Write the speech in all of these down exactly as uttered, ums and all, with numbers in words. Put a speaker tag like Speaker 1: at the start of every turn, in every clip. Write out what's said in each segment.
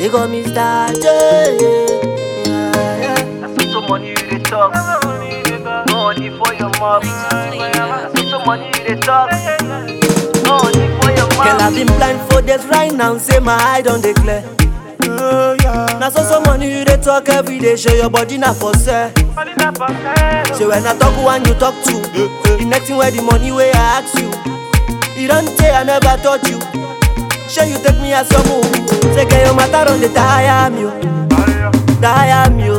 Speaker 1: They call me Star J. Yeah, yeah.
Speaker 2: That's so money you dey talk. No money for your mouth. That's so money you dey talk. No money for your mouth.
Speaker 1: Girl, I've been blind for days right now. Say my eye don't declare.
Speaker 3: Oh, yeah.
Speaker 1: Now so so money you dey talk every day. Show your body na for sale. So when I talk one, you talk two. The next thing where the money where I ask you. You don't say I never taught you. Sure you take me as your move. Say get your matter on the tire me, tire me.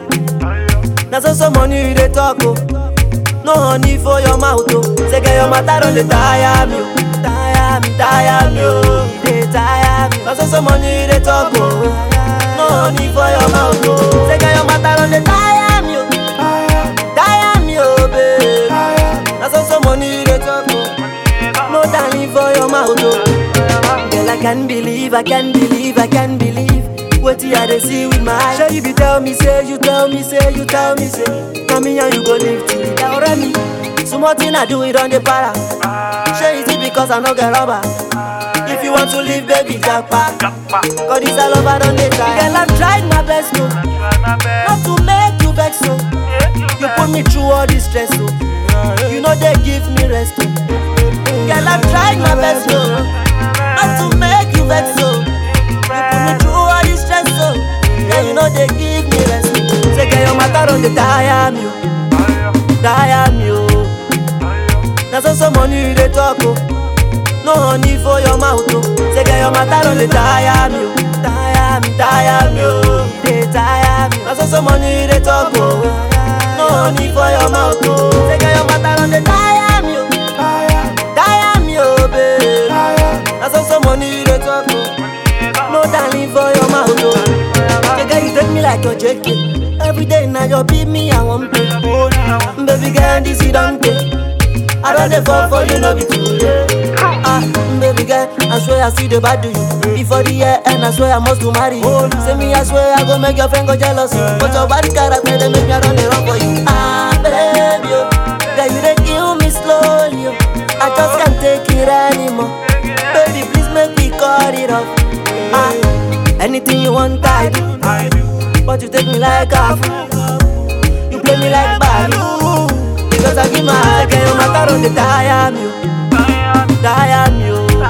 Speaker 1: Now so so money you dey talk oh. No honey for your mouth oh. Say get your matter on the tire me, tire me, tire me oh. They tire me. Now so so money you dey talk oh. No honey for your mouth oh. Say get your matter on the tire me, tire me oh babe. Now so so money you dey talk oh. No darling for your mouth oh. Girl I can't believe, I can't believe, I can't believe what you had to see with my eyes. Sure you be tell me, say, you tell me, say, you tell me, say come here and you go live till it already. So much thing I do it on the para. Sure is it because I no get rubber. If you want to live, baby, jackpot. Cause this all over on the side. Girl, I've tried my best, no. Not to make you vex, so. You put me through all this stress, so. You know they give me rest, so. Girl, I've tried my best, no. Not to make you vex, so. You put me through all this stress, so. Yeah, you know they give me rest. Say, get your matter on the tire, me, tire me, oh. Now so so money you dey talk, oh. No honey for your mouth, oh. Say, get your matter on the tire, me, tire me, tire me, oh. They tire me. Now so so money you dey talk, oh. No honey for your mouth, oh. Say, get your matter on the tire, me, tire me, oh, babe. Now so so money you dey talk, oh. No darling for your mouth, oh. Say, girl, you take me like your J K. Every day now you beat me, I want pay. Baby girl, this you don't take. I don't dey fall for you, no be too late. Ah, baby girl, I swear I see the bad do you. Before the year end, I swear I must to marry you. Say me, I swear I go make your friend go jealous. But your body character, they make me run the run for you. Ah, baby, oh. Girl, you dey kill me slowly, oh. I just can't take it anymore. Baby, please make me cut it off. Ah, anything you want, I do. But you take me like a fool. You play me like Balu. Because I give my heart, get your matter on the tire me, tire me, oh.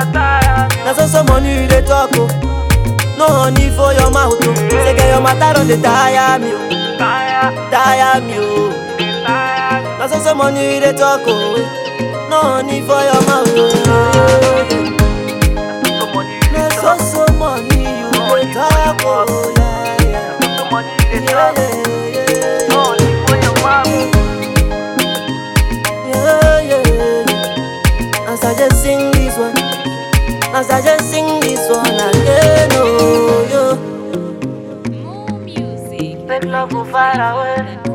Speaker 1: Now so so money you dey talk, oh. No honey for your mouth, oh. Say get your matter on the tire me, tire me, oh. Now so so money you dey talk, oh. No honey for your mouth, oh. Now so so money you dey talk, oh. Yeah, yeah, yeah, yeah.
Speaker 2: No money for your mouth.
Speaker 1: Yeah, yeah, yeah. As I just sing this one, as I just sing this one again, oh, yo.
Speaker 4: More music.
Speaker 1: Take love go far away.